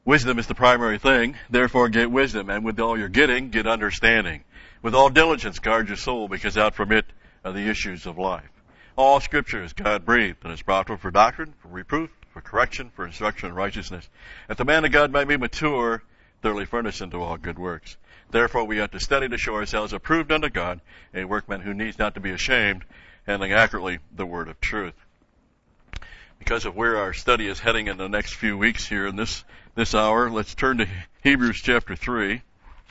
Wisdom is the primary thing, therefore get wisdom, and with all you're getting, get understanding. With all diligence guard your soul, because out from it are the issues of life. All Scripture is God-breathed, and is profitable for doctrine, for reproof, for correction, for instruction in righteousness, that the man of God might be mature, thoroughly furnished unto all good works. Therefore we ought to study to show ourselves approved unto God, a workman who needs not to be ashamed, handling accurately the word of truth. Because of where our study is heading in the next few weeks here in this hour, let's turn to Hebrews chapter 3.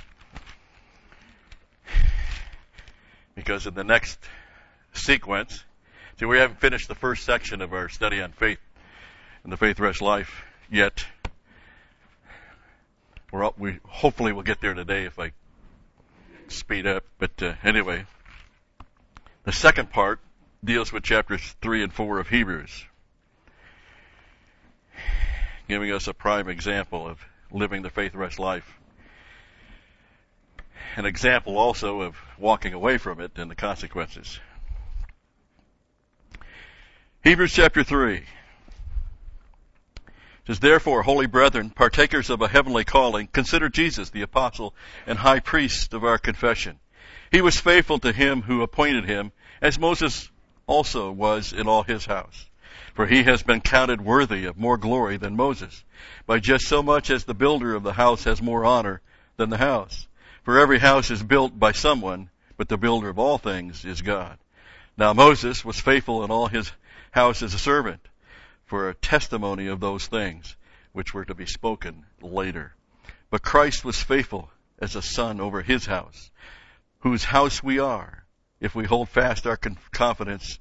Because in the next sequence, see, we haven't finished the first section of our study on faith and the faith rest life yet. We hopefully will get there today if I speed up. But anyway, the second part deals with chapters 3 and 4 of Hebrews, giving us a prime example of living the faith rest life. An example also of walking away from it and the consequences. Hebrews chapter 3 says, Therefore, holy brethren, partakers of a heavenly calling, consider Jesus, the apostle and high priest of our confession. He was faithful to him who appointed him, as Moses also was in all his house. For he has been counted worthy of more glory than Moses, by just so much as the builder of the house has more honor than the house. For every house is built by someone, but the builder of all things is God. Now Moses was faithful in all his house as a servant, for a testimony of those things which were to be spoken later. But Christ was faithful as a son over his house, whose house we are, if we hold fast our confidence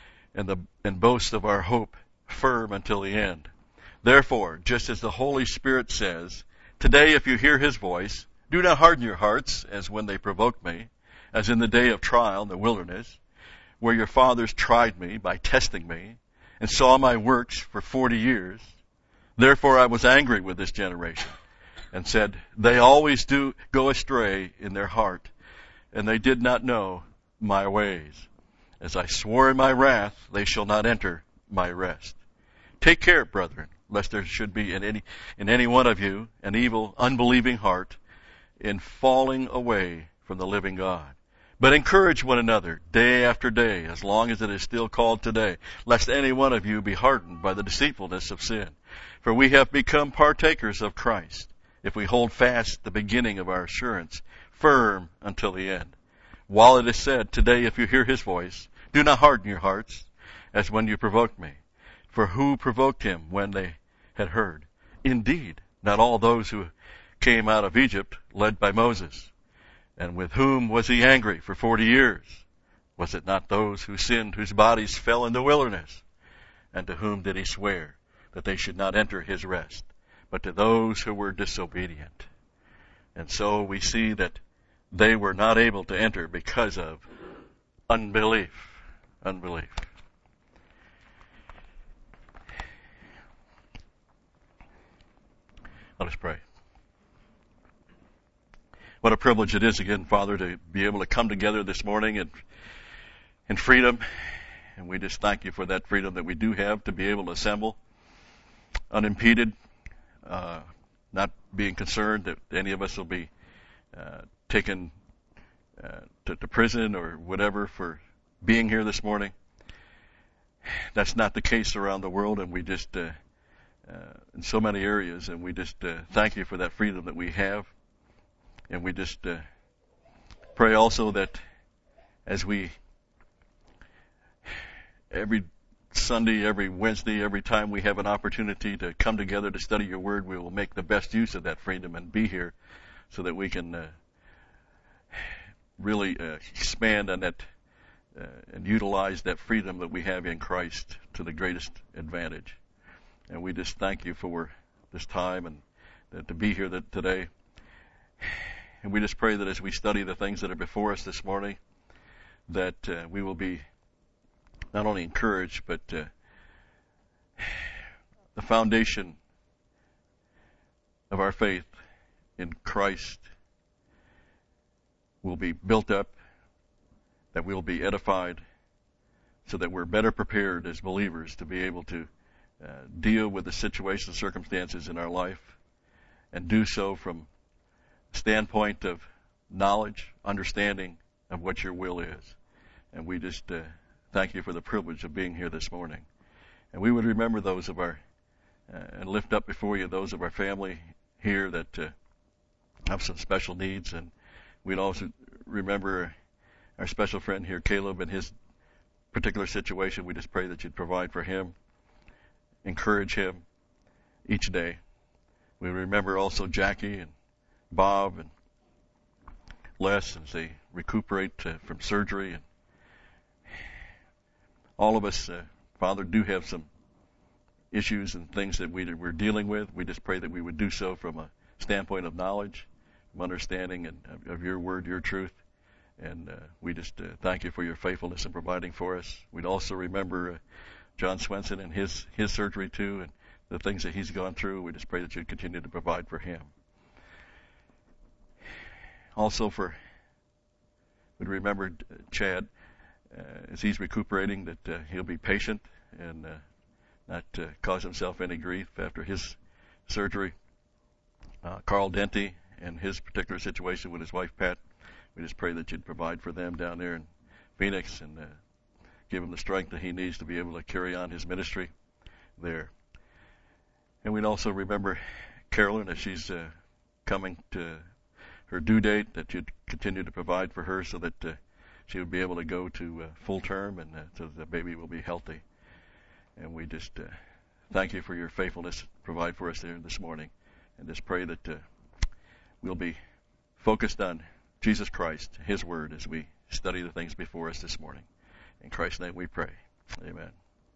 and boast of our hope firm until the end. Therefore, just as the Holy Spirit says, Today if you hear his voice, do not harden your hearts as when they provoked me, as in the day of trial in the wilderness, where your fathers tried me by testing me, and saw my works for 40 years. Therefore I was angry with this generation, and said, They always do go astray in their heart, and they did not know my ways. As I swore in my wrath, they shall not enter my rest. Take care, brethren, lest there should be in any one of you an evil, unbelieving heart, in falling away from the living God. But encourage one another day after day, as long as it is still called today, lest any one of you be hardened by the deceitfulness of sin. For we have become partakers of Christ, if we hold fast the beginning of our assurance, firm until the end. While it is said, Today if you hear his voice, do not harden your hearts, as when you provoked me. For who provoked him when they had heard? Indeed, not all those who came out of Egypt, led by Moses. And with whom was he angry for 40 years? Was it not those who sinned, whose bodies fell in the wilderness? And to whom did he swear that they should not enter his rest, but to those who were disobedient? And so we see that they were not able to enter because of unbelief. Unbelief. Let us pray. What a privilege it is again, Father, to be able to come together this morning in freedom. And we just thank you for that freedom that we do have to be able to assemble unimpeded, not being concerned that any of us will be taken to prison or whatever for being here this morning. That's not the case around the world, and we just, in so many areas, and we just thank you for that freedom that we have. And we just pray also that as we, every Sunday, every Wednesday, every time we have an opportunity to come together to study your word, we will make the best use of that freedom and be here so that we can really expand on that and utilize that freedom that we have in Christ to the greatest advantage. And we just thank you for this time and to be here today. And we just pray that as we study the things that are before us this morning, that we will be not only encouraged, but the foundation of our faith in Christ will be built up, that we'll be edified, so that we're better prepared as believers to be able to deal with the situations, circumstances in our life, and do so from a standpoint of knowledge, understanding of what your will is. And we just thank you for the privilege of being here this morning. And we would remember those of our, and lift up before you those of our family here that have some special needs. And we'd also remember our special friend here, Caleb, and his particular situation. We just pray that you'd provide for him, encourage him each day. We remember also Jackie and Bob and Les as they recuperate from surgery. And all of us, Father, do have some issues and things that we're dealing with. We just pray that we would do so from a standpoint of knowledge, of understanding, and of your word, your truth. And we just thank you for your faithfulness in providing for us. We'd also remember John Swenson and his surgery too, and the things that he's gone through. We just pray that you'd continue to provide for him. Also we'd remember Chad as he's recuperating, that he'll be patient and not cause himself any grief after his surgery. Carl Denty and his particular situation with his wife Pat, we just pray that you'd provide for them down there in Phoenix and give him the strength that he needs to be able to carry on his ministry there. And we'd also remember Carolyn as she's coming to her due date, that you'd continue to provide for her so that she would be able to go to full term and so the baby will be healthy. And we just thank you for your faithfulness. Provide for us there this morning. And just pray that we'll be focused on Jesus Christ, His Word, as we study the things before us this morning. In Christ's name we pray. Amen.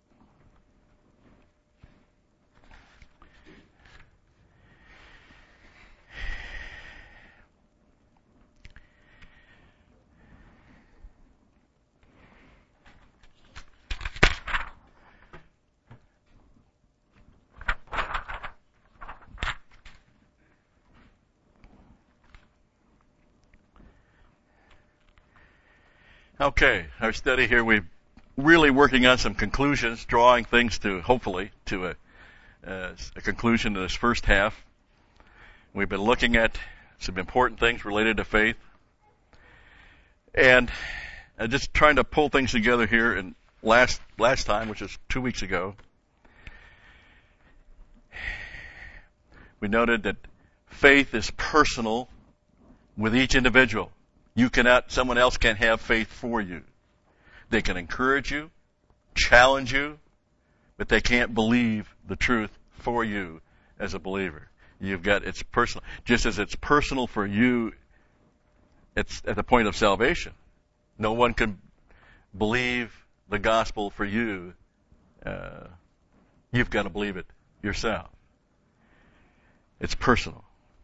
Okay, our study here, we're really working on some conclusions, drawing things to, hopefully, to a conclusion in this first half. We've been looking at some important things related to faith. And just trying to pull things together here. And last time, which was 2 weeks ago, we noted that faith is personal with each individual. Someone else can't have faith for you. They can encourage you, challenge you, but they can't believe the truth for you as a believer. It's personal. Just as it's personal for you, it's at the point of salvation. No one can believe the gospel for you. You've got to believe it yourself. It's personal.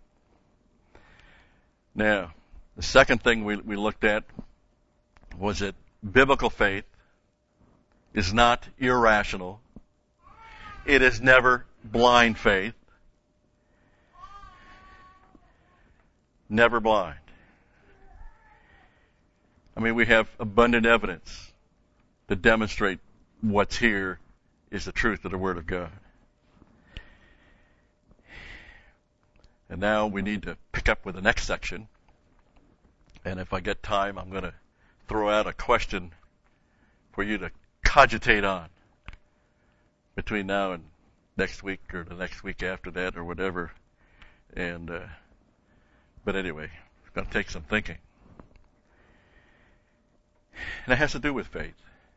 Now, the second thing we looked at was that biblical faith is not irrational. It is never blind faith. Never blind. I mean, we have abundant evidence to demonstrate what's here is the truth of the Word of God. And now we need to pick up with the next section. And if I get time, I'm going to throw out a question for you to cogitate on between now and next week or the next week after that or whatever. And but anyway, it's going to take some thinking. And it has to do with faith.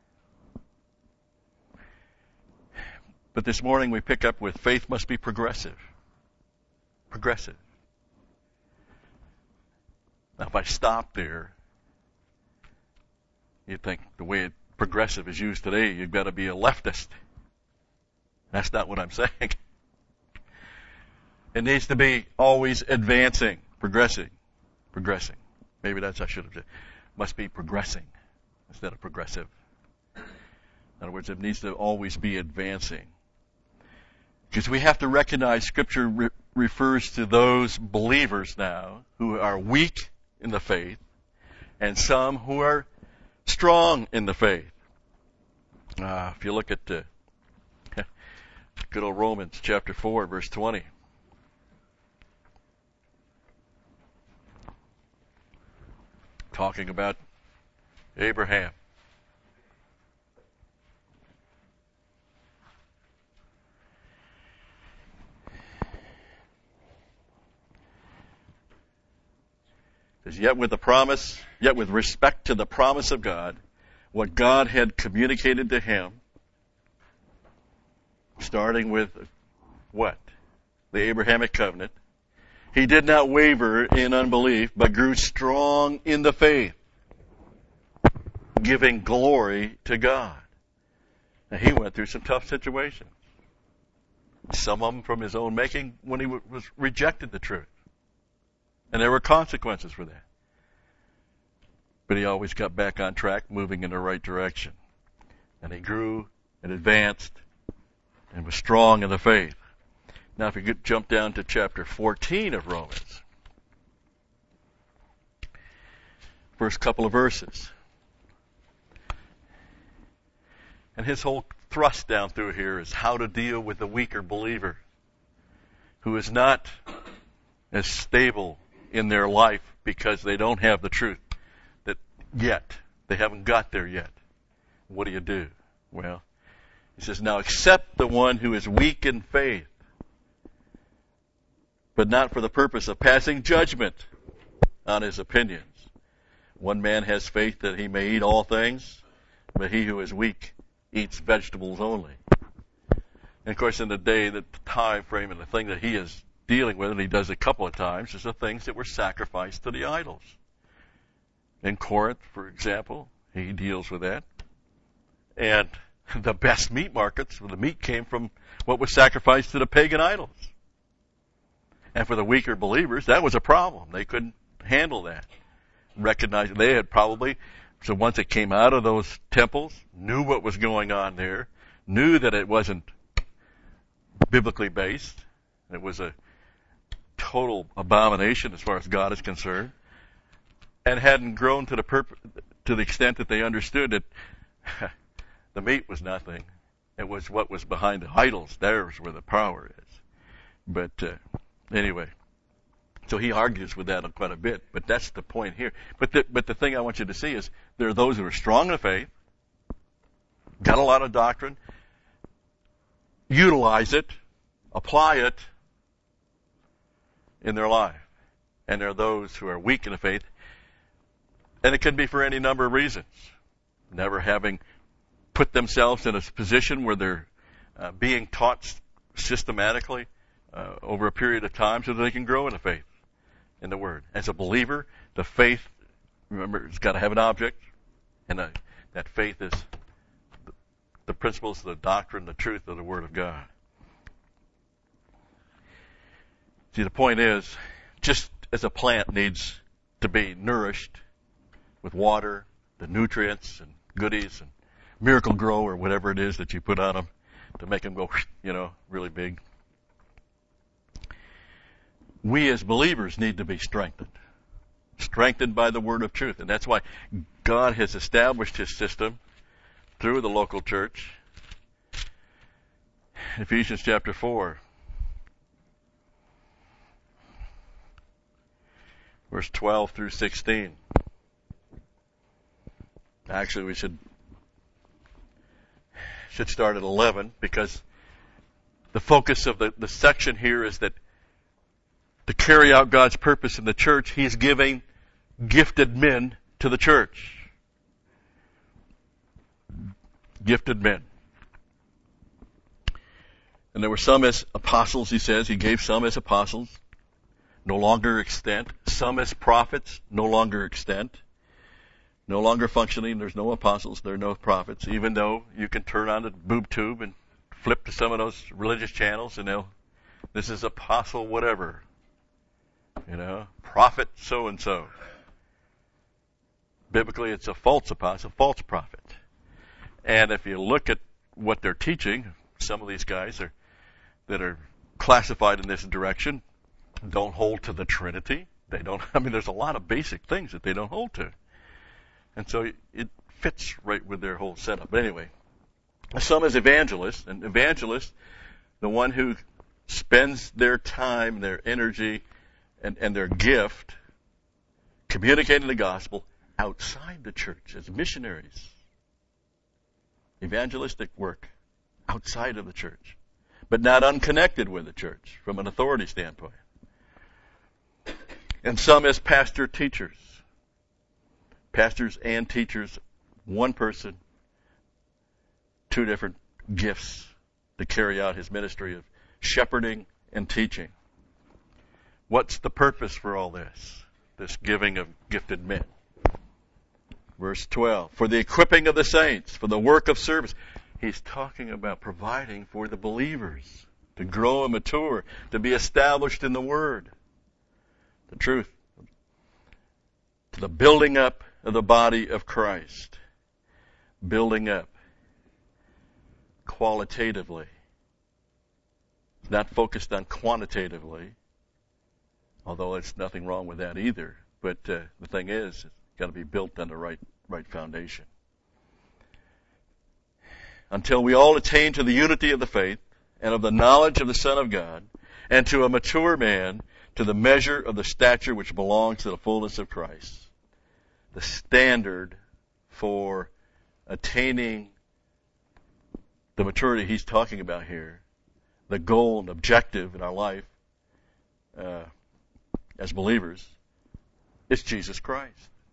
But this morning we pick up with faith must be progressive. Progressive. Now, if I stop there, you'd think the way progressive is used today, you've got to be a leftist. That's not what I'm saying. It needs to be always advancing, progressing. Maybe that's I should have said. Must be progressing instead of progressive. In other words, it needs to always be advancing. Because we have to recognize Scripture refers to those believers now who are weak in the faith, and some who are strong in the faith. If you look at good old Romans chapter 4, verse 20. talking about Abraham. Says, yet with respect to the promise of God, what God had communicated to him, starting with what? The Abrahamic covenant. He did not waver in unbelief, but grew strong in the faith, giving glory to God. Now, he went through some tough situations. Some of them from his own making when he was rejected the truth. And there were consequences for that. But he always got back on track, moving in the right direction. And he grew and advanced and was strong in the faith. Now if you could jump down to chapter 14 of Romans. First couple of verses. And his whole thrust down through here is how to deal with the weaker believer who is not as stable in their life because they don't have the truth that yet. They haven't got there yet. What do you do? Well, he says, now accept the one who is weak in faith, but not for the purpose of passing judgment on his opinions. One man has faith that he may eat all things, but he who is weak eats vegetables only. And of course, in the day, the time frame and the thing that he is dealing with, and he does a couple of times, is the things that were sacrificed to the idols. In Corinth, for example, he deals with that. And the best meat markets, the meat came from what was sacrificed to the pagan idols. And for the weaker believers, that was a problem. They couldn't handle that. Recognize they had probably, so once it came out of those temples, knew what was going on there, knew that it wasn't biblically based. It was a total abomination as far as God is concerned, and hadn't grown to the extent that they understood that the meat was nothing. It was what was behind the idols. There's where the power is. But anyway, so he argues with that quite a bit. But that's the point here. But the thing I want you to see is there are those who are strong in faith, got a lot of doctrine, utilize it, apply it in their life. And there are those who are weak in the faith. And it can be for any number of reasons. Never having put themselves in a position where they're being taught systematically over a period of time so that they can grow in the faith, in the Word. As a believer, the faith, remember, it's got to have an object. And that faith is the principles, the doctrine, the truth of the Word of God. See, the point is, just as a plant needs to be nourished with water, the nutrients and goodies and Miracle Grow or whatever it is that you put on them to make them go, really big. We as believers need to be strengthened. Strengthened by the word of truth. And that's why God has established his system through the local church. Ephesians chapter 4. Verse 12 through 16. Actually, we should start at 11 because the focus of the section here is that to carry out God's purpose in the church, he's giving gifted men to the church. Gifted men. And there were some as apostles, he says. He gave some as apostles, no longer extant. Some as prophets, no longer extant. No longer functioning. There's no apostles. There are no prophets. Even though you can turn on the boob tube and flip to some of those religious channels and this is apostle whatever. Prophet so-and-so. Biblically, it's a false apostle, false prophet. And if you look at what they're teaching, some of these guys that are classified in this direction don't hold to the Trinity. There's a lot of basic things that they don't hold to. And so it fits right with their whole setup. But anyway, some as evangelists, and evangelists, the one who spends their time, their energy, and their gift communicating the gospel outside the church as missionaries. Evangelistic work outside of the church, but not unconnected with the church from an authority standpoint. And some as pastor-teachers. Pastors and teachers, one person, two different gifts to carry out his ministry of shepherding and teaching. What's the purpose for all this giving of gifted men? Verse 12, for the equipping of the saints, for the work of service. He's talking about providing for the believers to grow and mature, to be established in the Word, the truth, to the building up of the body of Christ. Building up qualitatively. It's not focused on quantitatively, although there's nothing wrong with that either. But the thing is, it's got to be built on the right foundation. Until we all attain to the unity of the faith and of the knowledge of the Son of God, and to a mature man, to the measure of the stature which belongs to the fullness of Christ. The standard for attaining the maturity he's talking about here, the goal and objective in our life as believers, is Jesus Christ.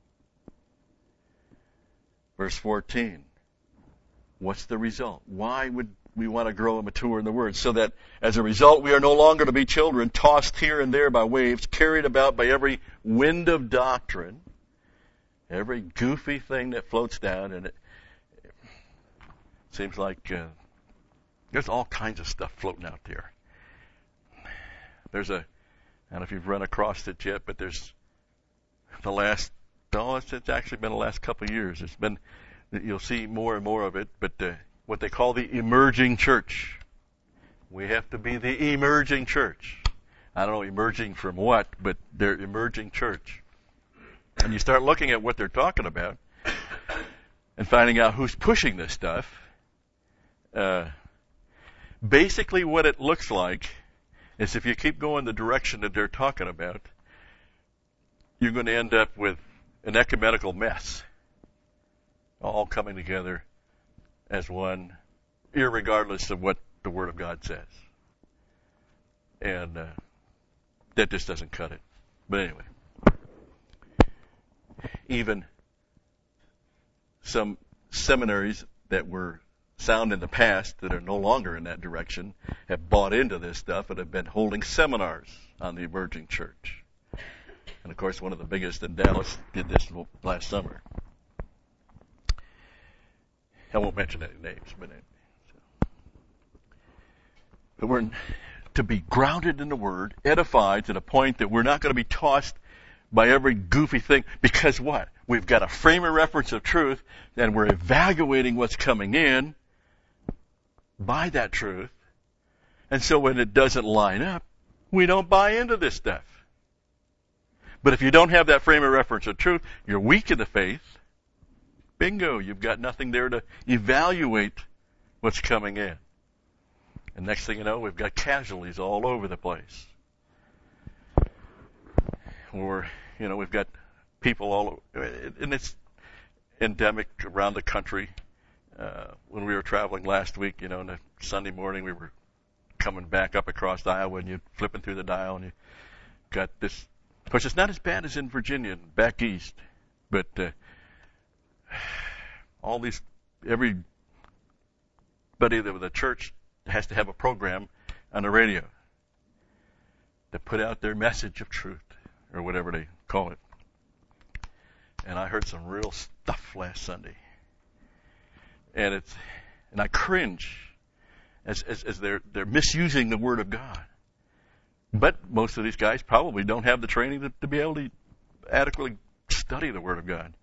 Verse 14. What's the result? Why would we want to grow and mature in the Word? So that as a result we are no longer to be children, tossed here and there by waves, carried about by every wind of doctrine, every goofy thing that floats down, and it seems like there's all kinds of stuff floating out there. I don't know if you've run across it yet, but there's it's actually been the last couple of years. You'll see more and more of it, but what they call the emerging church. We have to be the emerging church. I don't know emerging from what, but they're emerging church. And you start looking at what they're talking about and finding out who's pushing this stuff. Basically what it looks like is if you keep going the direction that they're talking about, you're going to end up with an ecumenical mess, all coming together as one, irregardless of what the Word of God says. And that just doesn't cut it. But anyway, even some seminaries that were sound in the past that are no longer in that direction have bought into this stuff and have been holding seminars on the emerging church. And of course, one of the biggest in Dallas did this last summer. I won't mention any names, but anyway. But we're to be grounded in the Word, edified to the point that we're not going to be tossed by every goofy thing. Because what? We've got a frame of reference of truth, and we're evaluating what's coming in by that truth. And so when it doesn't line up, we don't buy into this stuff. But if you don't have that frame of reference of truth, you're weak in the faith. Bingo, you've got nothing there to evaluate what's coming in. And next thing you know, we've got casualties all over the place. Or, we've got people all over, and it's endemic around the country. When we were traveling last week, on a Sunday morning, we were coming back up across Iowa, and you're flipping through the dial, and you got this. Of course, it's not as bad as in Virginia, back east, but everybody that with a church has to have a program on the radio to put out their message of truth, or whatever they call it. And I heard some real stuff last Sunday, and I cringe as they're misusing the Word of God. But most of these guys probably don't have the training to be able to adequately study the Word of God,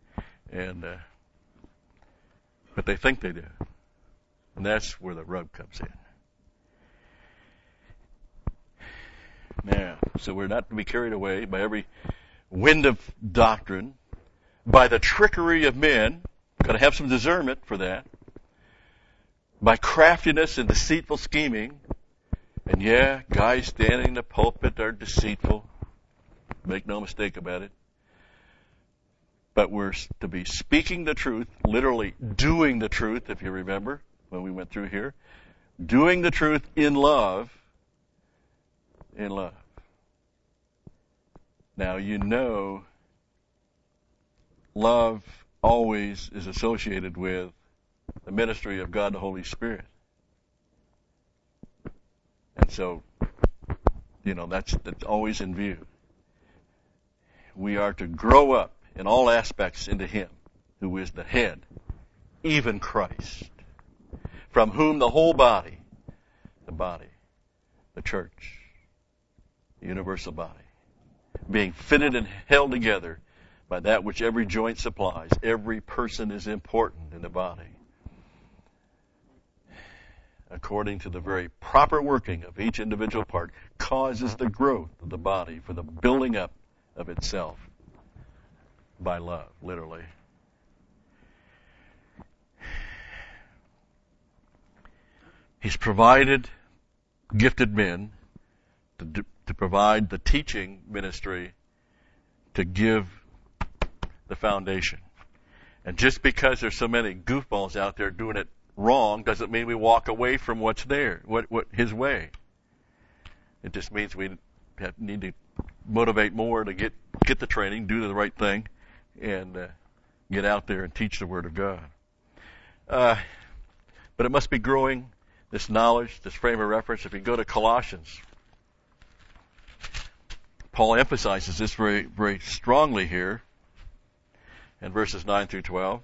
but they think they do, and that's where the rub comes in. Now, so we're not to be carried away by every wind of doctrine, by the trickery of men. Got to have some discernment for that. By craftiness and deceitful scheming. And yeah, guys standing in the pulpit are deceitful. Make no mistake about it. but we're to be speaking the truth, literally doing the truth, if you remember when we went through here. Doing the truth in love. In love. Now, you know, love always is associated with the ministry of God the Holy Spirit. And so, you know, that's always in view. We are to grow up in all aspects into Him, who is the head, even Christ, from whom the whole body, the church, the universal body, being fitted and held together by that which every joint supplies. Every person is important in the body, according to the very proper working of each individual part, causes the growth of the body for the building up of itself by love, literally. He's provided gifted men to provide the teaching ministry to give the foundation. And just because there's so many goofballs out there doing it wrong doesn't mean we walk away from what's there, what His way. It just means we need to motivate more to get the training, do the right thing, and get out there and teach the Word of God. But it must be growing, this knowledge, this frame of reference. If you go to Colossians, Paul emphasizes this very, very strongly here in verses 9 through 12.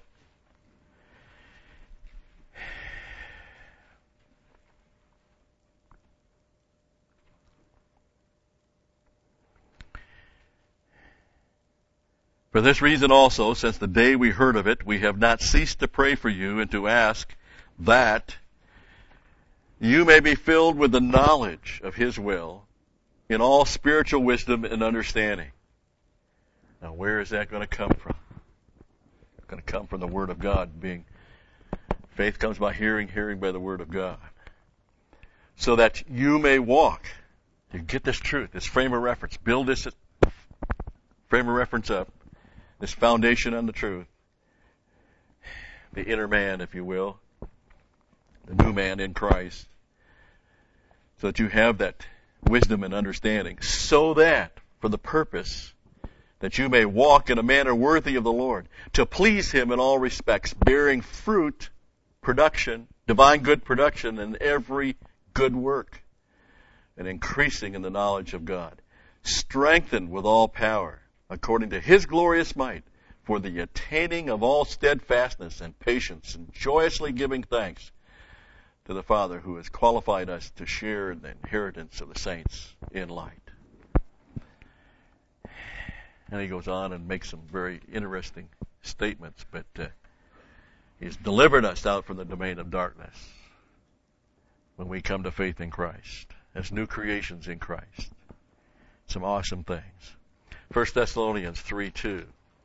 For this reason also, since the day we heard of it, we have not ceased to pray for you and to ask that you may be filled with the knowledge of His will in all spiritual wisdom and understanding. Now, where is that going to come from? It's going to come from the Word of God. Faith comes by hearing, hearing by the Word of God. So that you may walk. You get this truth, this frame of reference. Build this frame of reference up. This foundation on the truth. The inner man, if you will. The new man in Christ. So that you have that wisdom and understanding. So that, for the purpose, that you may walk in a manner worthy of the Lord. To please Him in all respects. Bearing fruit, production, divine good production in every good work. And increasing in the knowledge of God. Strengthened with all power, according to His glorious might, for the attaining of all steadfastness and patience, and joyously giving thanks to the Father who has qualified us to share in the inheritance of the saints in light. And he goes on and makes some very interesting statements, but He's delivered us out from the domain of darkness when we come to faith in Christ, as new creations in Christ. Some awesome things. 1 Thessalonians 3:2.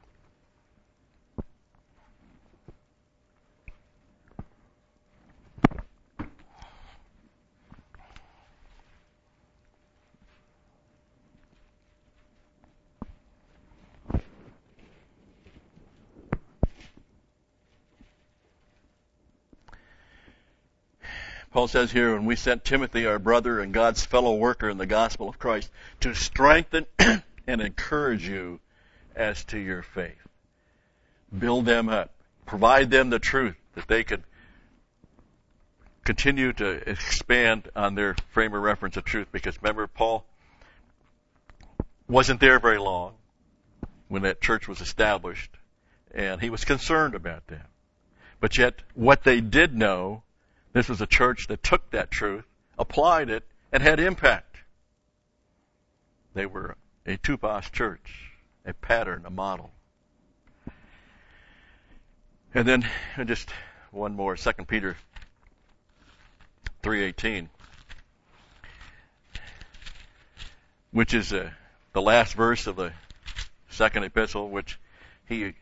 Paul says here, and we sent Timothy, our brother and God's fellow worker in the gospel of Christ, to strengthen and encourage you as to your faith. Build them up. Provide them the truth that they could continue to expand on their frame of reference of truth. Because remember, Paul wasn't there very long when that church was established, and he was concerned about them. But yet, what they did know, this was a church that took that truth, applied it, and had impact. They were a Tupas church, a pattern, a model. And then just one more, 2 Peter 3:18, which is the last verse of the second epistle, which he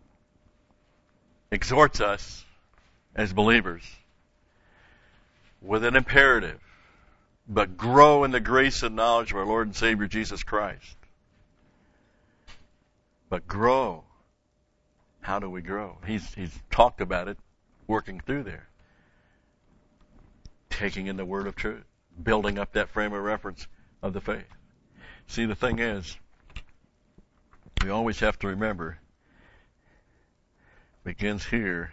exhorts us as believers with an imperative, but grow in the grace and knowledge of our Lord and Savior Jesus Christ. But grow How do we grow? He's talked about it, working through there. Taking in the word of truth. Building up that frame of reference of the faith. See, the thing is, we always have to remember, it begins here.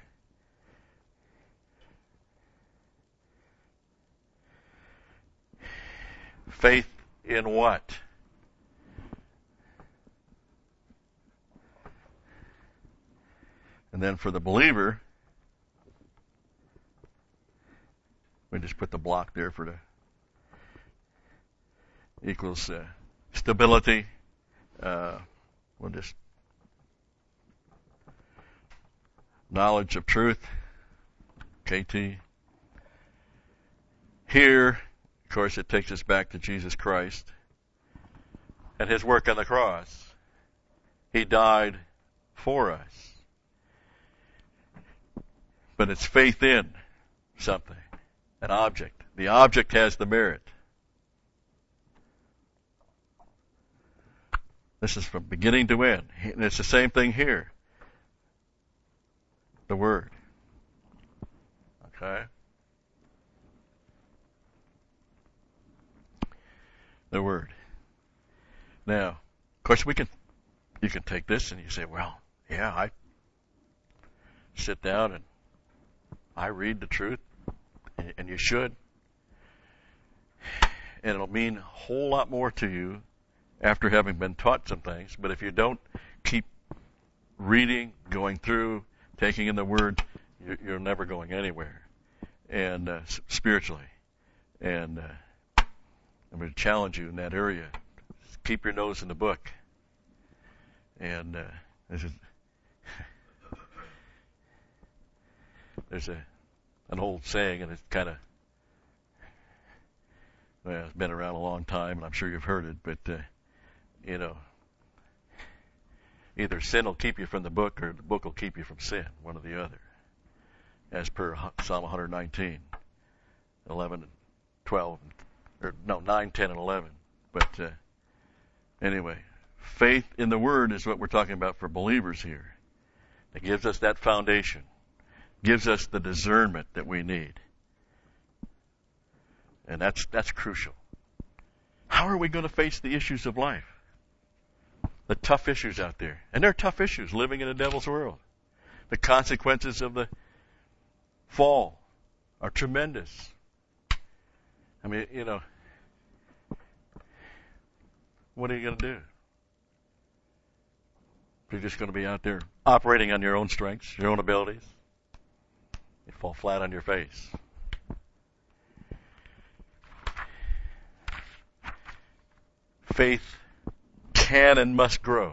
Faith in what? And then for the believer, we just put the block there for the equals stability. We'll just knowledge of truth. KT. Here, of course, it takes us back to Jesus Christ and his work on the cross. He died for us. But it's faith in something, an object. The object has the merit. This is from beginning to end. And it's the same thing here. The Word. Okay? The Word. Now, of course, you can take this and you say, well, yeah, I sit down and I read the truth, and you should. And it'll mean a whole lot more to you after having been taught some things. But if you don't keep reading, going through, taking in the Word, you're never going anywhere, and spiritually. And I'm going to challenge you in that area. Keep your nose in the book. And there's an old saying, and it's kind of, well, it's been around a long time, and I'm sure you've heard it, but, either sin will keep you from the book or the book will keep you from sin, one or the other, as per Psalm 119, 11 and 12, 9, 10, and 11. But anyway, faith in the Word is what we're talking about for believers here. It gives us that foundation, gives us the discernment that we need. And that's crucial. How are we going to face the issues of life? The tough issues out there. And they're tough issues living in a devil's world. The consequences of the fall are tremendous. I mean, what are you going to do? You're just going to be out there operating on your own strengths, your own abilities. You fall flat on your face. Faith can and must grow.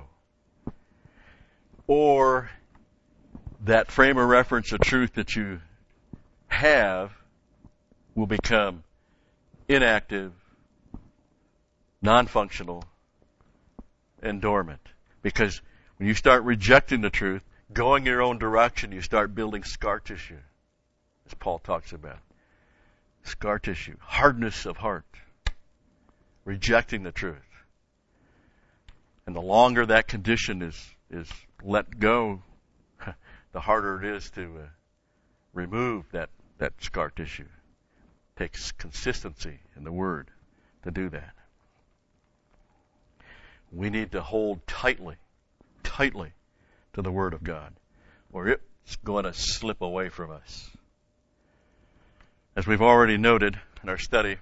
Or that frame of reference of truth that you have will become inactive, non-functional, and dormant. Because when you start rejecting the truth, going your own direction, you start building scar tissue, as Paul talks about. Scar tissue, hardness of heart, rejecting the truth. And the longer that condition is let go, the harder it is to remove that scar tissue. It takes consistency in the Word to do that. We need to hold tightly to the Word of God, or it's going to slip away from us. As we've already noted in our study,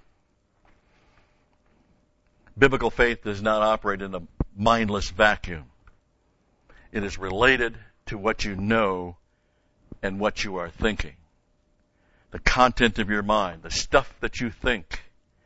biblical faith does not operate in a mindless vacuum. It is related to what you know and what you are thinking. The content of your mind, the stuff that you think.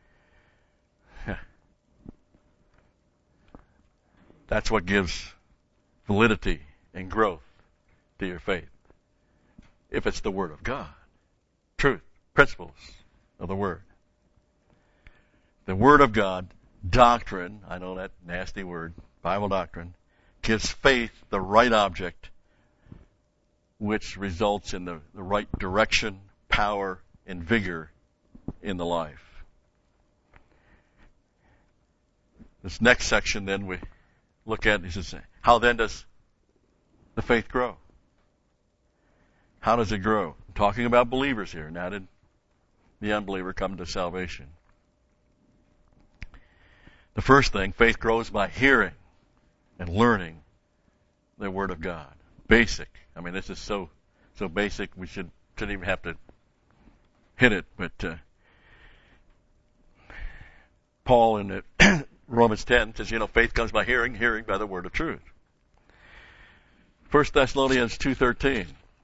That's what gives validity and growth to your faith. If it's the Word of God. Truth, principles of the Word. The Word of God, doctrine, I know that nasty word, Bible doctrine, gives faith the right object, which results in the right direction, power, and vigor in the life. This next section then we look at, he says, how then does the faith grow? How does it grow? I'm talking about believers here. Now did the unbeliever come to salvation? The first thing, faith grows by hearing and learning the Word of God. Basic. I mean, this is so basic we shouldn't even have to hit it. But Paul in Romans 10 says, faith comes by hearing, hearing by the word of truth. 1 Thessalonians 2:13.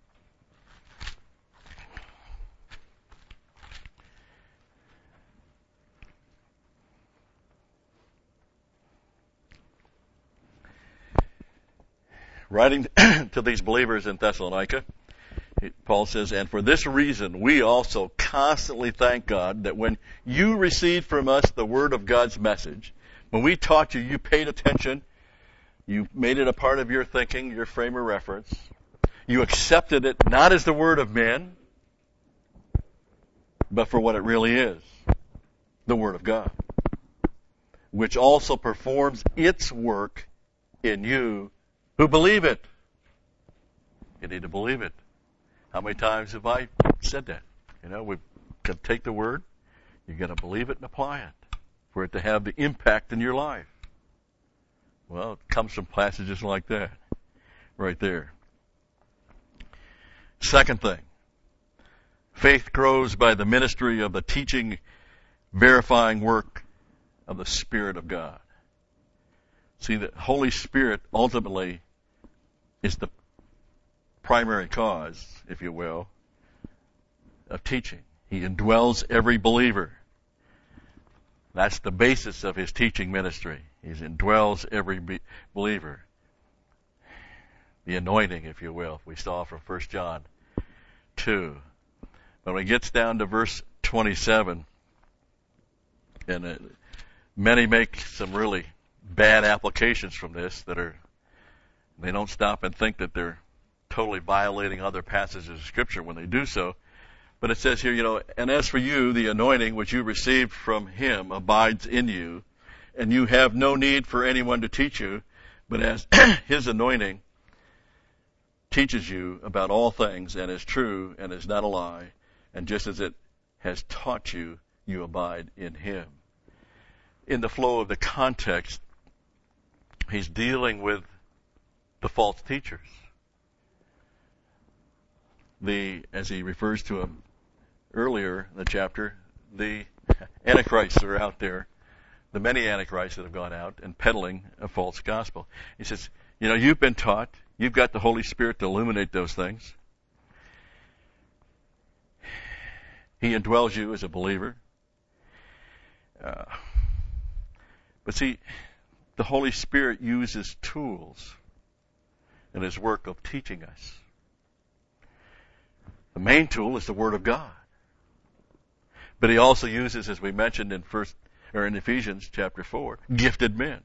Writing to these believers in Thessalonica, Paul says, and for this reason we also constantly thank God that when you received from us the word of God's message, when we taught you, you paid attention, you made it a part of your thinking, your frame of reference, you accepted it not as the word of men, but for what it really is, the word of God, which also performs its work in you who believe it. You need to believe it. How many times have I said that? We can take the word, you got to believe it and apply it for it to have the impact in your life. Well, it comes from passages like that, right there. Second thing, faith grows by the ministry of the teaching, verifying work of the Spirit of God. See, the Holy Spirit ultimately is the primary cause, if you will, of teaching. He indwells every believer. That's the basis of his teaching ministry. He indwells every believer. The anointing, if you will, we saw from 1 John 2. But when it gets down to verse 27, and many make some really bad applications from this they don't stop and think that they're totally violating other passages of Scripture when they do so. But it says here, and as for you, the anointing which you received from him abides in you, and you have no need for anyone to teach you, but as his anointing teaches you about all things and is true and is not a lie, and just as it has taught you, you abide in him. In the flow of the context, he's dealing with the false teachers. As he refers to them earlier in the chapter, the antichrists are out there, the many antichrists that have gone out and peddling a false gospel. He says, you've been taught, you've got the Holy Spirit to illuminate those things. He indwells you as a believer. But see, the Holy Spirit uses tools in his work of teaching us. The main tool is the Word of God. But he also uses, as we mentioned in Ephesians chapter 4, gifted men.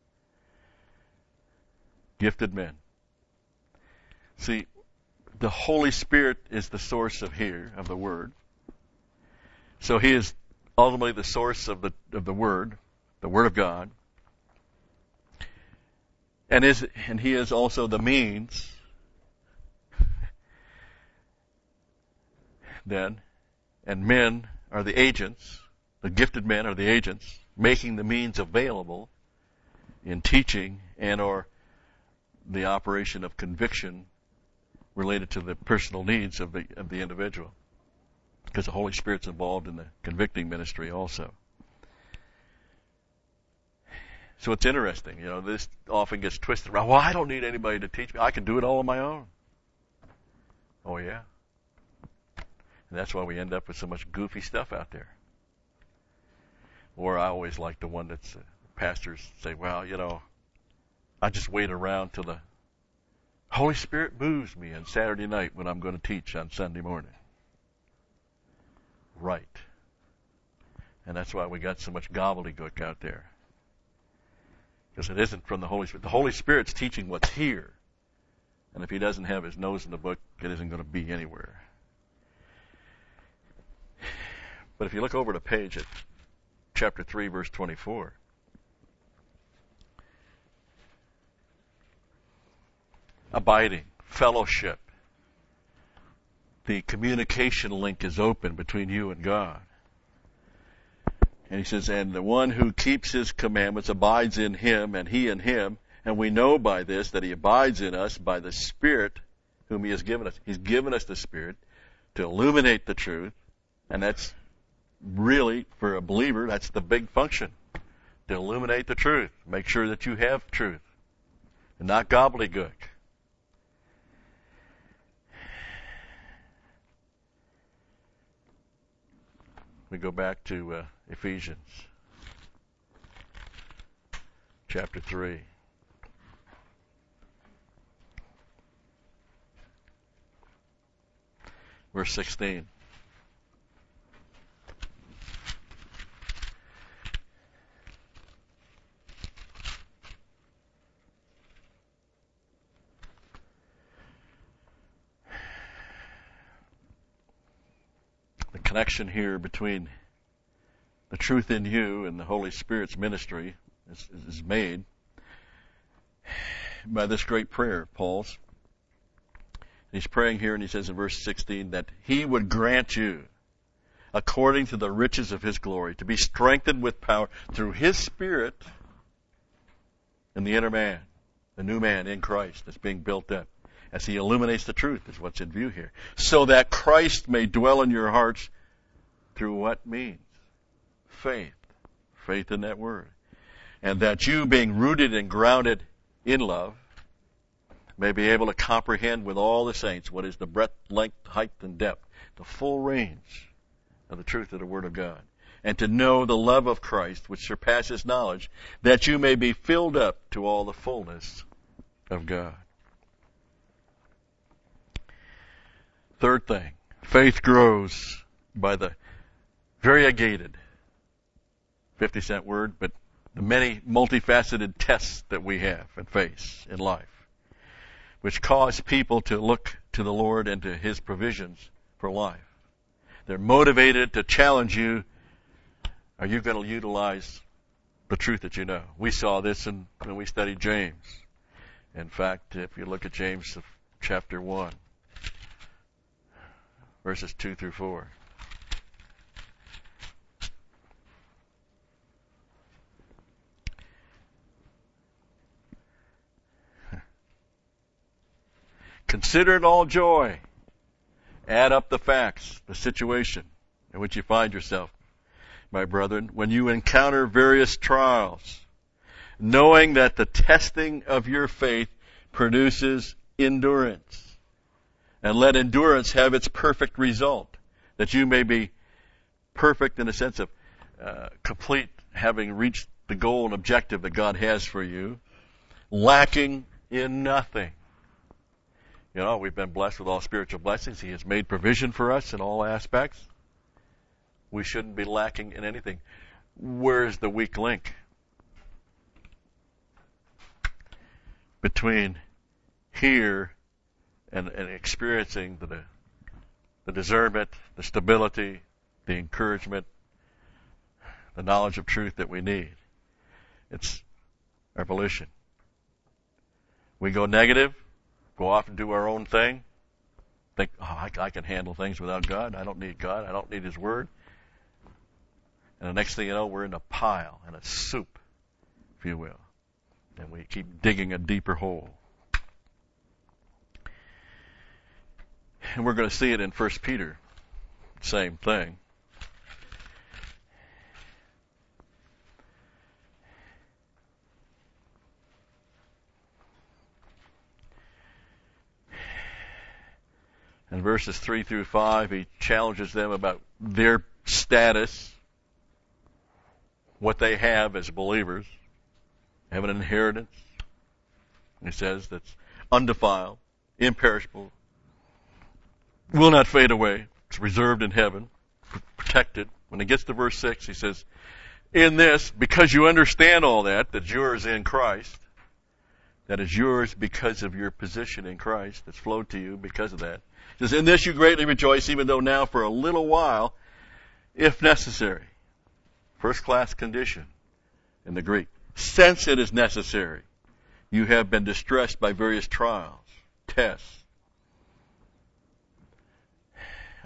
Gifted men. See, the Holy Spirit is the source of the Word. So he is ultimately the source of the Word of God. And he is also the means then, and men are the agents, the gifted men are the agents, making the means available in teaching and or the operation of conviction related to the personal needs of the individual. Because the Holy Spirit's involved in the convicting ministry also. So it's interesting, this often gets twisted around. Well, I don't need anybody to teach me. I can do it all on my own. Oh, yeah. And that's why we end up with so much goofy stuff out there. Or I always like the one that's pastors say, well, I just wait around till the Holy Spirit moves me on Saturday night when I'm going to teach on Sunday morning. Right. And that's why we got so much gobbledygook out there. Because it isn't from the Holy Spirit. The Holy Spirit's teaching what's here. And if he doesn't have his nose in the book, it isn't going to be anywhere. But if you look over the page at chapter 3, verse 24, abiding, fellowship, the communication link is open between you and God. And he says, and the one who keeps his commandments abides in him, and he in him. And we know by this that he abides in us by the Spirit whom he has given us. He's given us the Spirit to illuminate the truth. And that's really, for a believer, that's the big function. To illuminate the truth. Make sure that you have truth. And not gobbledygook. We go back to Ephesians chapter 3. Verse 16. The connection here between the truth in you and the Holy Spirit's ministry is made by this great prayer of Paul's. He's praying here, and he says in verse 16 that he would grant you, according to the riches of his glory, to be strengthened with power through his Spirit in the inner man, the new man in Christ that's being built up. As he illuminates the truth is what's in view here. So that Christ may dwell in your hearts through what means? Faith. Faith in that word. And that you, being rooted and grounded in love, may be able to comprehend with all the saints what is the breadth, length, height, and depth, the full range of the truth of the Word of God. And to know the love of Christ, which surpasses knowledge, that you may be filled up to all the fullness of God. Third thing, faith grows by the variegated, 50-cent word, but the many multifaceted tests that we have and face in life, which cause people to look to the Lord and to his provisions for life. They're motivated to challenge you. Are you going to utilize the truth that you know? We saw this when we studied James. In fact, if you look at James chapter 1, verses 2 through 4. Consider it all joy. Add up the facts, the situation in which you find yourself, my brethren, when you encounter various trials, knowing that the testing of your faith produces endurance. And let endurance have its perfect result, that you may be perfect in the sense of complete, having reached the goal and objective that God has for you, lacking in nothing. You know, we've been blessed with all spiritual blessings. He has made provision for us in all aspects. We shouldn't be lacking in anything. Where's the weak link between here and experiencing the discernment, the stability, the encouragement, the knowledge of truth that we need? It's our volition. We go negative, go off and do our own thing, think, I can handle things without God. I don't need God. I don't need his word. And the next thing you know, we're in a pile, in a soup, if you will. And we keep digging a deeper hole. And we're going to see it in 1 Peter. Same thing. In verses 3 through 5, he challenges them about their status, what they have as believers, have an inheritance. He says that's undefiled, imperishable, will not fade away. It's reserved in heaven, protected. When he gets to verse 6, he says, in this, because you understand all that's yours in Christ, that is yours because of your position in Christ, that's flowed to you because of that. He says, in this you greatly rejoice, even though now for a little while, if necessary. First class condition in the Greek. Since it is necessary, you have been distressed by various trials, tests.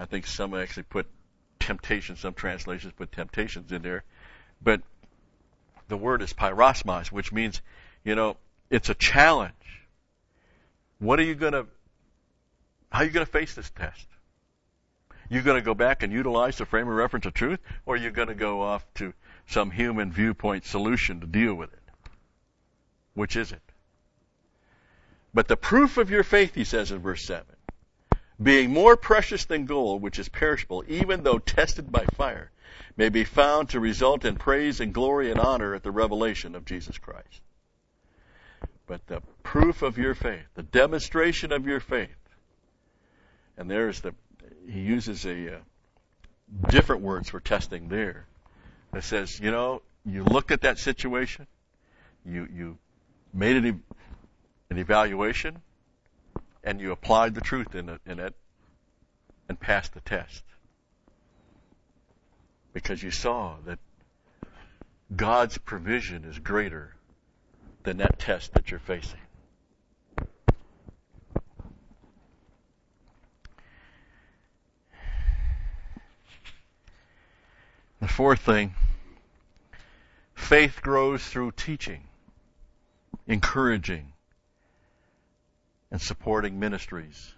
I think some actually put temptations, some translations put temptations in there. But the word is pyrosmos, which means, it's a challenge. How are you going to face this test? You going to go back and utilize the frame of reference of truth, or are you going to go off to some human viewpoint solution to deal with it? Which is it? But the proof of your faith, he says in verse 7, being more precious than gold, which is perishable, even though tested by fire, may be found to result in praise and glory and honor at the revelation of Jesus Christ. But the proof of your faith, the demonstration of your faith, and he uses different words for testing there. It says, you looked at that situation, you made an evaluation, and you applied the truth in it and passed the test. Because you saw that God's provision is greater than that test that you're facing. The fourth thing, faith grows through teaching, encouraging, and supporting ministries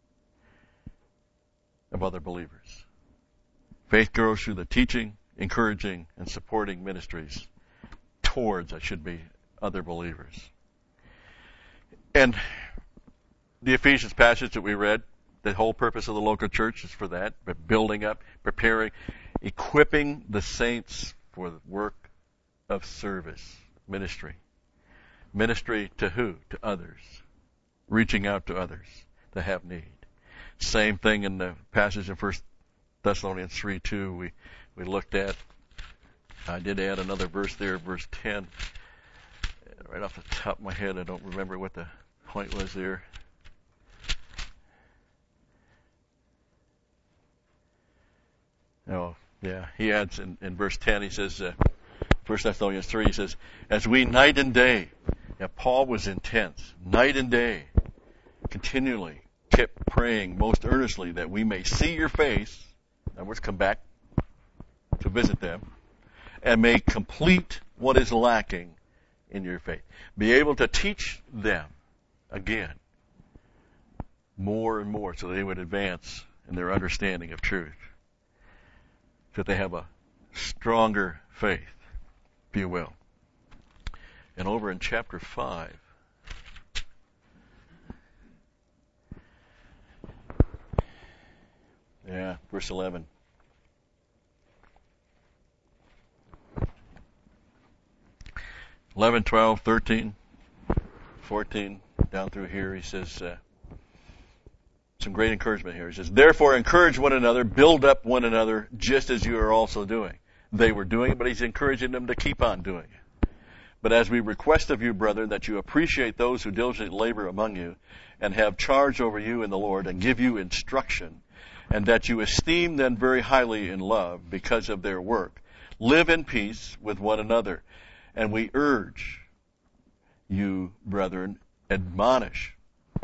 of other believers. Faith grows through the teaching, encouraging, and supporting ministries towards, other believers. And the Ephesians passage that we read, the whole purpose of the local church is for that, but building up, preparing, equipping the saints for the work of service, ministry. Ministry to who? To others. Reaching out to others that have need. Same thing in the passage in 1 Thessalonians 3:2 we looked at. I did add another verse there, verse 10. Right off the top of my head, I don't remember what the point was there. Oh, yeah. He adds in verse 10, he says, 1 Thessalonians 3, he says, as we night and day, Paul was intense, night and day, continually kept praying most earnestly that we may see your face, in other words, come back to visit them, and may complete what is lacking in your faith. Be able to teach them again more and more so they would advance in their understanding of truth. So that they have a stronger faith, if you will. And over in chapter 5, verse 11. 11, 12, 13, 14, down through here, he says, some great encouragement here. He says, therefore encourage one another, build up one another, just as you are also doing. They were doing it, but he's encouraging them to keep on doing it. But as we request of you, brethren, that you appreciate those who diligently labor among you, and have charge over you in the Lord, and give you instruction, and that you esteem them very highly in love because of their work. Live in peace with one another. And we urge you, brethren, admonish.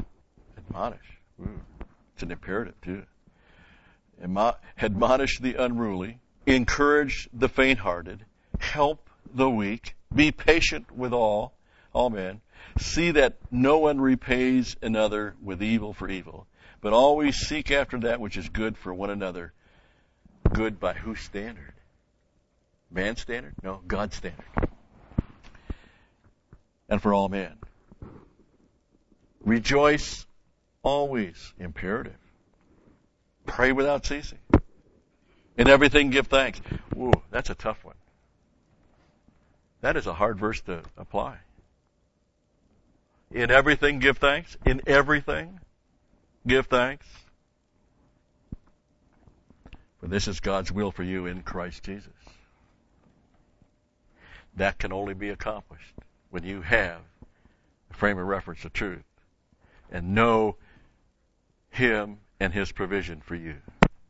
Ooh, it's an imperative, too. Admonish the unruly. Encourage the faint-hearted. Help the weak. Be patient with all men. See that no one repays another with evil for evil, but always seek after that which is good for one another. Good by whose standard? Man's standard? No, God's standard. And for all men. Rejoice always, imperative. Pray without ceasing. In everything give thanks. Ooh, that's a tough one. That is a hard verse to apply. In everything give thanks. In everything give thanks. For this is God's will for you in Christ Jesus. That can only be accomplished when you have a frame of reference of truth and know Him and His provision for you.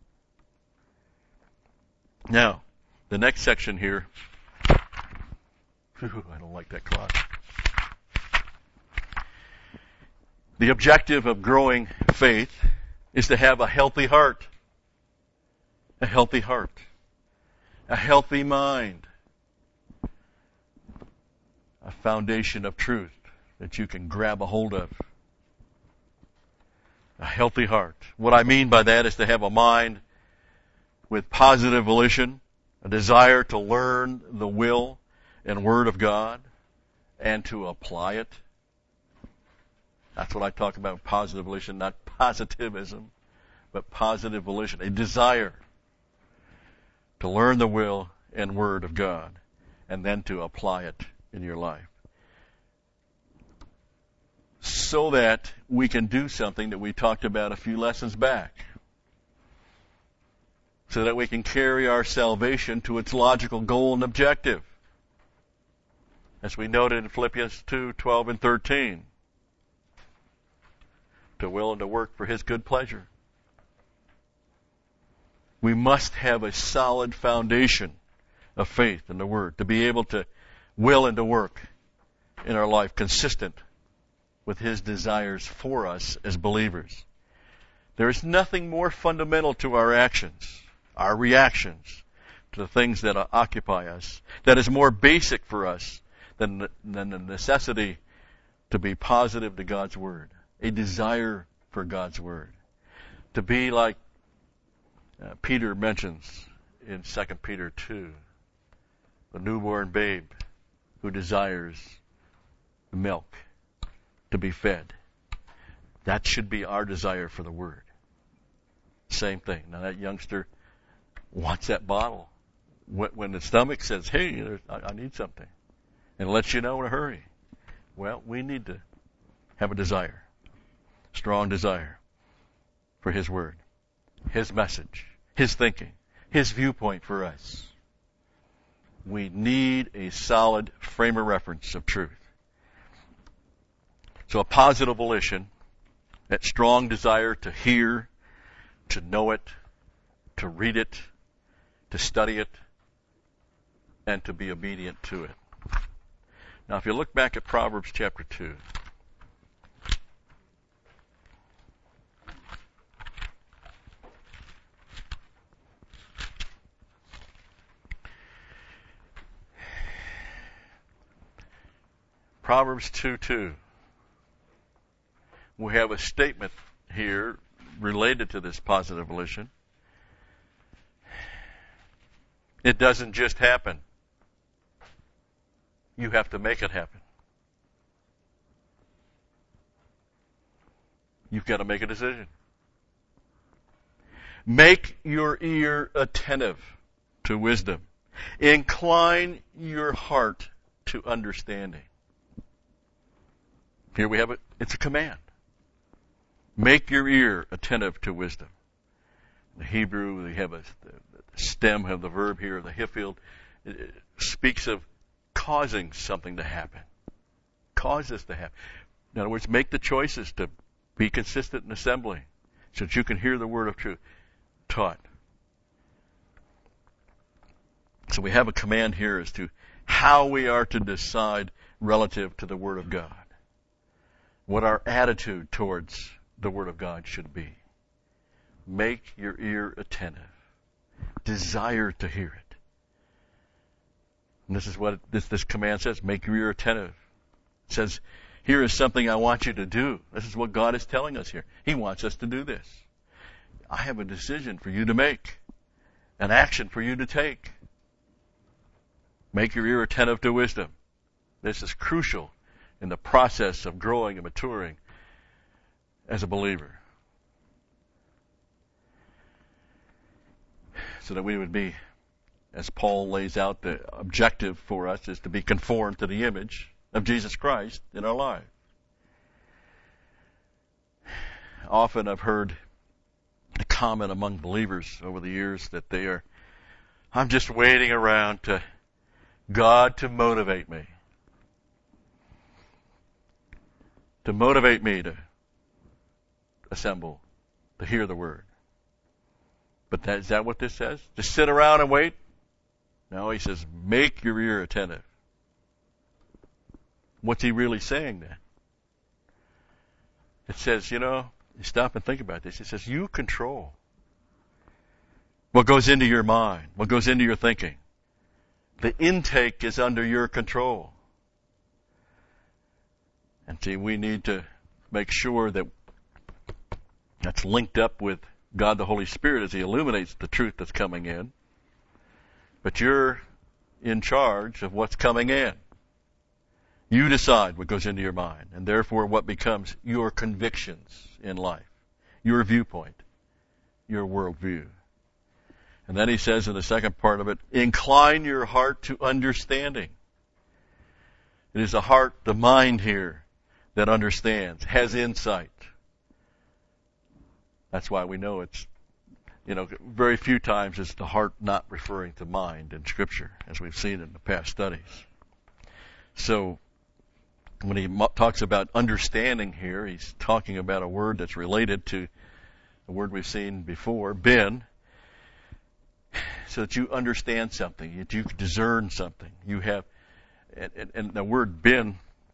Now, the next section here, I don't like that clock. The objective of growing faith is to have a healthy heart. a healthy heart, a healthy mind, a foundation of truth that you can grab a hold of. A healthy heart. What I mean by that is to have a mind with positive volition, a desire to learn the will and word of God and to apply it. That's what I talk about, positive volition, not positivism, but positive volition, a desire to learn the will and word of God and then to apply it in your life. So that we can do something that we talked about a few lessons back. So that we can carry our salvation to its logical goal and objective. As we noted in Philippians 2:12 and 13. To will and to work for His good pleasure. We must have a solid foundation of faith in the Word to be able to will and to work in our life consistent with His desires for us as believers. There is nothing more fundamental to our actions, our reactions to the things that occupy us, that is more basic for us than the necessity to be positive to God's Word, a desire for God's Word. To be like Peter mentions in 2 Peter 2, the newborn babe who desires milk to be fed. That should be our desire for the Word. Same thing. Now that youngster wants that bottle. When the stomach says, hey, I need something, and lets you know in a hurry. Well, we need to have a desire, strong desire for His Word, His message, His thinking, His viewpoint for us. We need a solid frame of reference of truth. So a positive volition, that strong desire to hear, to know it, to read it, to study it, and to be obedient to it. Now, if you look back at Proverbs chapter 2, Proverbs 2:2. We have a statement here related to this positive volition. It doesn't just happen. You have to make it happen. You've got to make a decision. Make your ear attentive to wisdom. Incline your heart to understanding. Here we have it. It's a command. Make your ear attentive to wisdom. In the Hebrew, they have the stem of the verb here, the hifil. It speaks of causing something to happen. Cause this to happen. In other words, make the choices to be consistent in assembly so that you can hear the word of truth taught. So we have a command here as to how we are to decide relative to the Word of God. What our attitude towards the Word of God should be. Make your ear attentive. Desire to hear it. And this is what this command says. Make your ear attentive. It says, here is something I want you to do. This is what God is telling us here. He wants us to do this. I have a decision for you to make. An action for you to take. Make your ear attentive to wisdom. This is crucial in the process of growing and maturing as a believer. So that we would be, as Paul lays out, the objective for us is to be conformed to the image of Jesus Christ in our life. Often I've heard a comment among believers over the years that I'm just waiting around to God to motivate me. To motivate me to assemble, to hear the word. But is that what this says? Just sit around and wait? No, he says, make your ear attentive. What's he really saying then? It says, you stop and think about this. It says, you control what goes into your mind, what goes into your thinking. The intake is under your control. And see, we need to make sure that that's linked up with God the Holy Spirit as He illuminates the truth that's coming in. But you're in charge of what's coming in. You decide what goes into your mind, and therefore what becomes your convictions in life, your viewpoint, your worldview. And then he says in the second part of it, incline your heart to understanding. It is the heart, the mind here, that understands, has insight. That's why we know it's, very few times is the heart not referring to mind in Scripture, as we've seen in the past studies. So, when he talks about understanding here, he's talking about a word that's related to a word we've seen before, bin, so that you understand something, that you discern something. You have, and the word bin,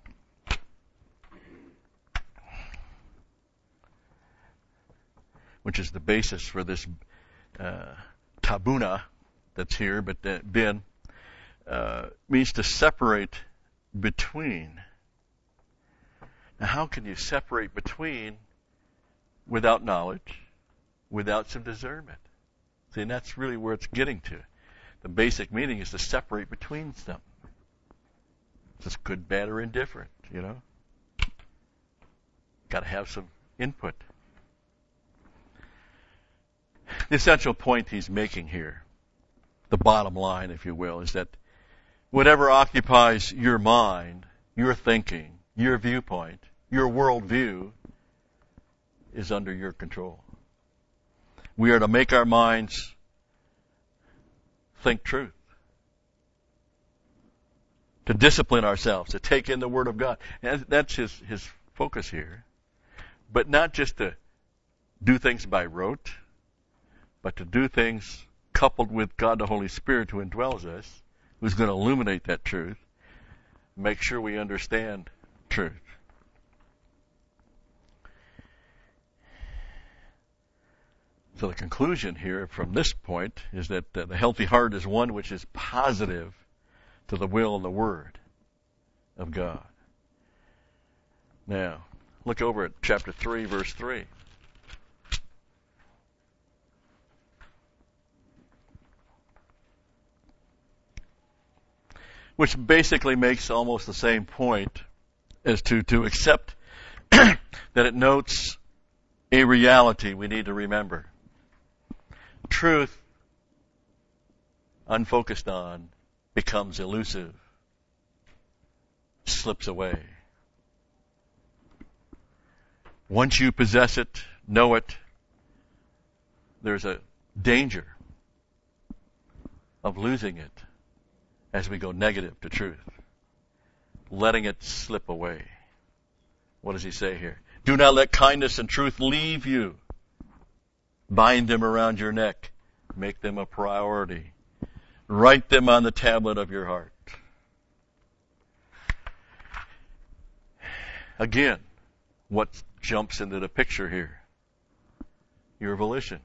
which is the basis for this tabuna that's here, but bin means to separate between. Now, how can you separate between without knowledge, without some discernment? See, and that's really where it's getting to. The basic meaning is to separate between something. It's good, bad, or indifferent, Got to have some input. The essential point he's making here, the bottom line, if you will, is that whatever occupies your mind, your thinking, your viewpoint, your worldview, is under your control. We are to make our minds think truth. To discipline ourselves, to take in the Word of God. And that's his focus here. But not just to do things by rote, but to do things coupled with God the Holy Spirit who indwells us, who's going to illuminate that truth, make sure we understand truth. So the conclusion here from this point is that the healthy heart is one which is positive to the will and the word of God. Now, look over at chapter 3, verse 3. Which basically makes almost the same point as to accept that it notes a reality we need to remember. Truth, unfocused on, becomes elusive, slips away. Once you possess it, know it, there's a danger of losing it as we go negative to truth, letting it slip away. What does he say here? Do not let kindness and truth leave you. Bind them around your neck. Make them a priority. Write them on the tablet of your heart. Again, what jumps into the picture here? Your volition.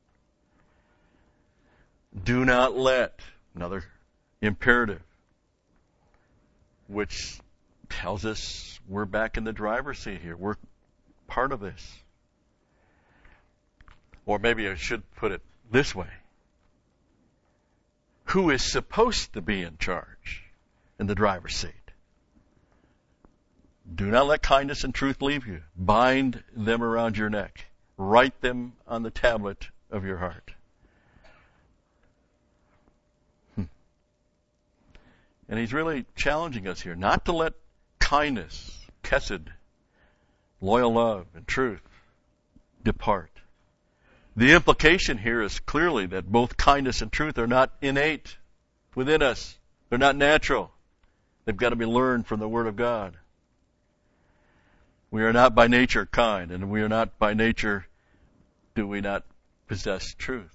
Do not let, another imperative, which tells us we're back in the driver's seat here. We're part of this. Or maybe I should put it this way. Who is supposed to be in charge in the driver's seat? Do not let kindness and truth leave you. Bind them around your neck. Write them on the tablet of your heart. And he's really challenging us here not to let kindness, chesed, loyal love, and truth depart. The implication here is clearly that both kindness and truth are not innate within us. They're not natural. They've got to be learned from the Word of God. We are not by nature kind, and we are not by nature, do we not possess truth?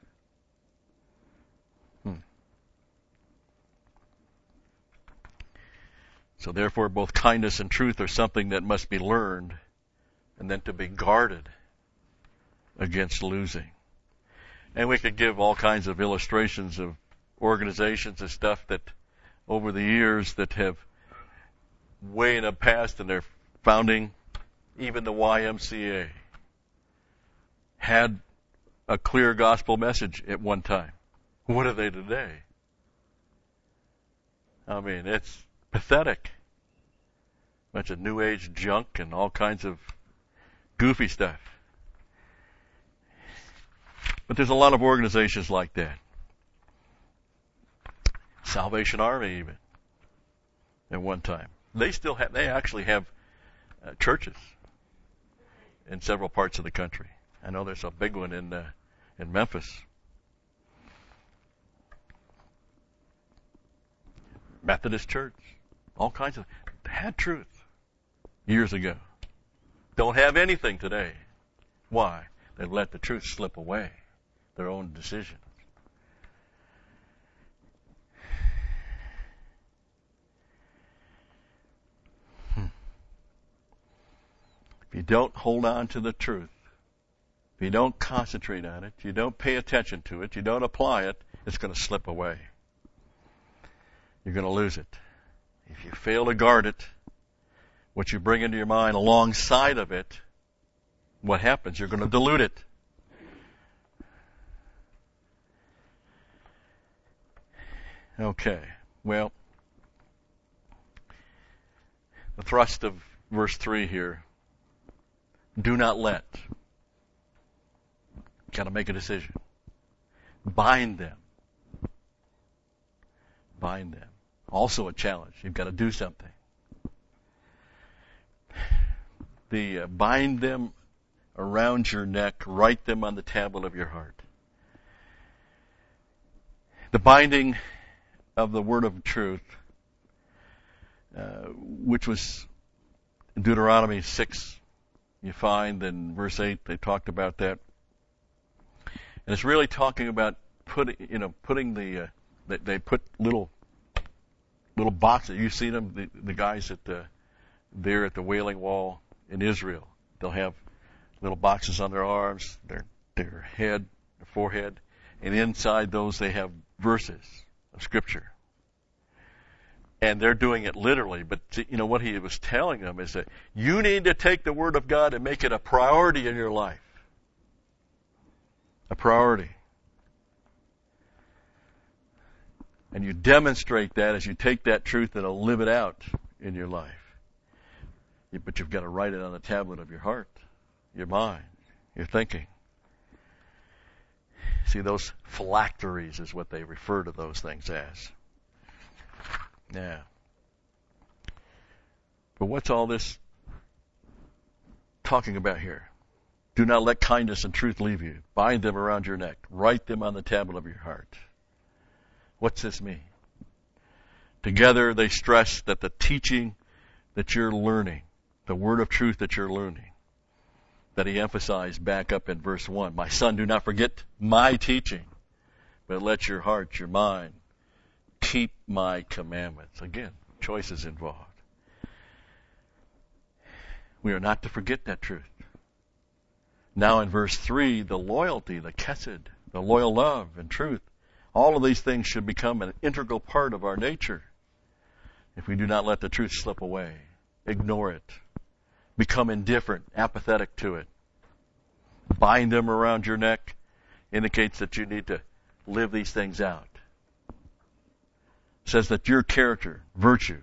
So therefore, both kindness and truth are something that must be learned and then to be guarded against losing. And we could give all kinds of illustrations of organizations and stuff that over the years that have way in the past in their founding, even the YMCA had a clear gospel message at one time. What are they today? I mean, it's pathetic. Bunch of new age junk and all kinds of goofy stuff. But there's a lot of organizations like that. Salvation Army even, at one time. They actually have churches in several parts of the country. I know there's a big one in Memphis. Methodist Church, all kinds of, had truth years ago. Don't have anything today. Why? They've let the truth slip away. Their own decisions. If you don't hold on to the truth, if you don't concentrate on it, you don't pay attention to it, you don't apply it, it's going to slip away. You're going to lose it. If you fail to guard it, what you bring into your mind alongside of it, what happens? You're going to dilute it. Okay, well, the thrust of verse 3 here, do not let. Got to make a decision. Bind them. Bind them. Also a challenge. You've got to do something. Bind them around your neck, write them on the tablet of your heart. The binding of the word of truth, which was in Deuteronomy 6, you find in verse 8 they talked about that. And it's really talking about putting they put little boxes. You see them, the guys there at the Wailing Wall in Israel. They'll have little boxes on their arms, their head, their forehead, and inside those they have verses of Scripture. And they're doing it literally, but what he was telling them is that you need to take the Word of God and make it a priority in your life. A priority. And you demonstrate that as you take that truth and live it out in your life. But you've got to write it on the tablet of your heart, your mind, your thinking. See, those phylacteries is what they refer to those things as. Yeah. But what's all this talking about here? Do not let kindness and truth leave you. Bind them around your neck. Write them on the tablet of your heart. What's this mean? Together they stress that the teaching that you're learning, the word of truth that you're learning, that he emphasized back up in verse 1. My son, do not forget my teaching, but let your heart, your mind, keep my commandments. Again, choices involved. We are not to forget that truth. Now in verse 3, the loyalty, the chesed, the loyal love and truth, all of these things should become an integral part of our nature if we do not let the truth slip away, ignore it, become indifferent, apathetic to it. Bind them around your neck indicates that you need to live these things out. It says that your character, virtue,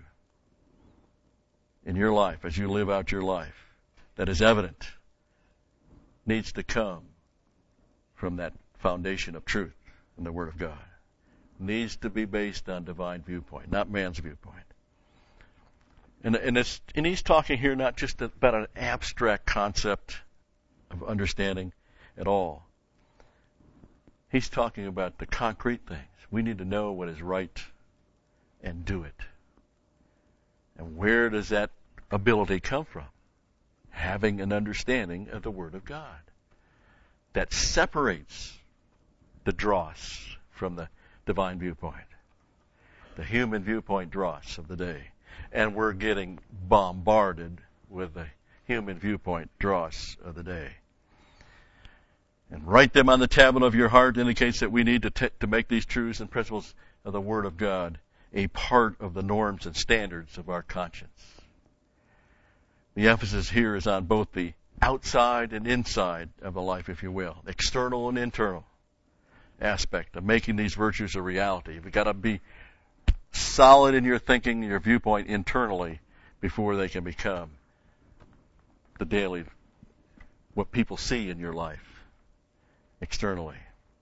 in your life, as you live out your life, that is evident, needs to come from that foundation of truth in the Word of God. Needs to be based on divine viewpoint, not man's viewpoint. And he's talking here not just about an abstract concept of understanding at all. He's talking about the concrete things. We need to know what is right and do it. And where does that ability come from? Having an understanding of the Word of God that separates the dross from the divine viewpoint, the human viewpoint dross of the day. And we're getting bombarded with the human viewpoint dross of the day. And write them on the tablet of your heart indicates that we need to make these truths and principles of the Word of God a part of the norms and standards of our conscience. The emphasis here is on both the outside and inside of the life, if you will, external and internal aspect of making these virtues a reality. You've got to be solid in your thinking, your viewpoint internally before they can become the daily, what people see in your life externally.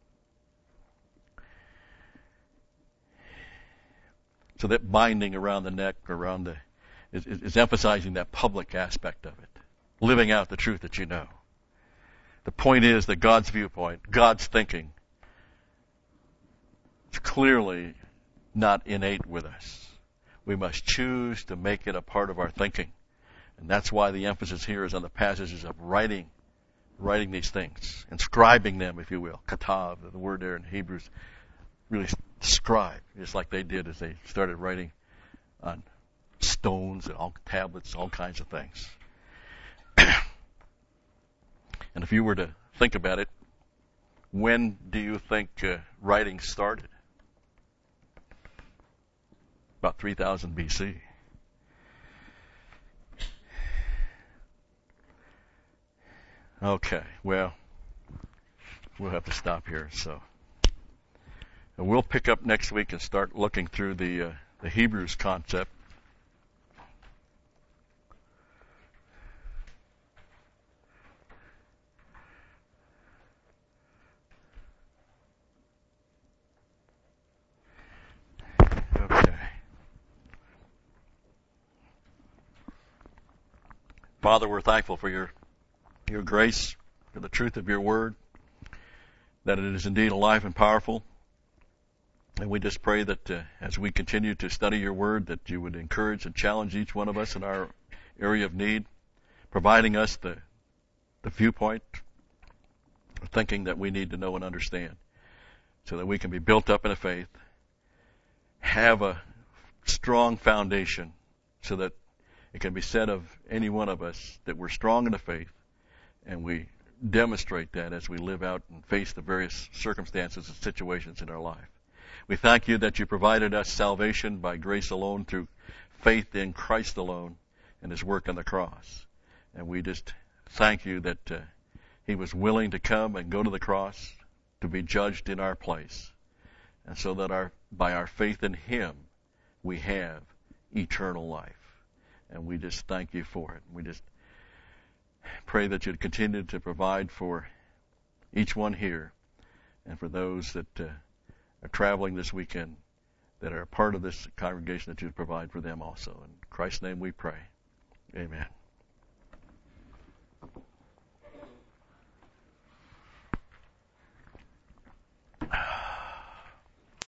So that binding around the neck, is emphasizing that public aspect of it, living out the truth that you know. The point is that God's viewpoint, God's thinking, is clearly not innate with us. We must choose to make it a part of our thinking. And that's why the emphasis here is on the passages of writing these things, inscribing them, if you will. Katav, the word there in Hebrews, really scribe, just like they did as they started writing on stones and all tablets, all kinds of things. And if you were to think about it, when do you think writing started? About 3000 BC. Okay, well, we'll have to stop here. So, and we'll pick up next week and start looking through the Hebrews concept. Okay. Father, we're thankful for your grace, for the truth of your word, that it is indeed alive and powerful. And we just pray that as we continue to study your word, that you would encourage and challenge each one of us in our area of need, providing us the viewpoint, the thinking that we need to know and understand, so that we can be built up in a faith, have a strong foundation, so that it can be said of any one of us that we're strong in the faith, and we demonstrate that as we live out and face the various circumstances and situations in our life. We thank you that you provided us salvation by grace alone, through faith in Christ alone and his work on the cross. And we just thank you that he was willing to come and go to the cross to be judged in our place. And so that by our faith in him, we have eternal life. And we just thank you for it. We just pray that you'd continue to provide for each one here, and for those that are traveling this weekend, that are a part of this congregation, that you'd provide for them also. In Christ's name we pray. Amen.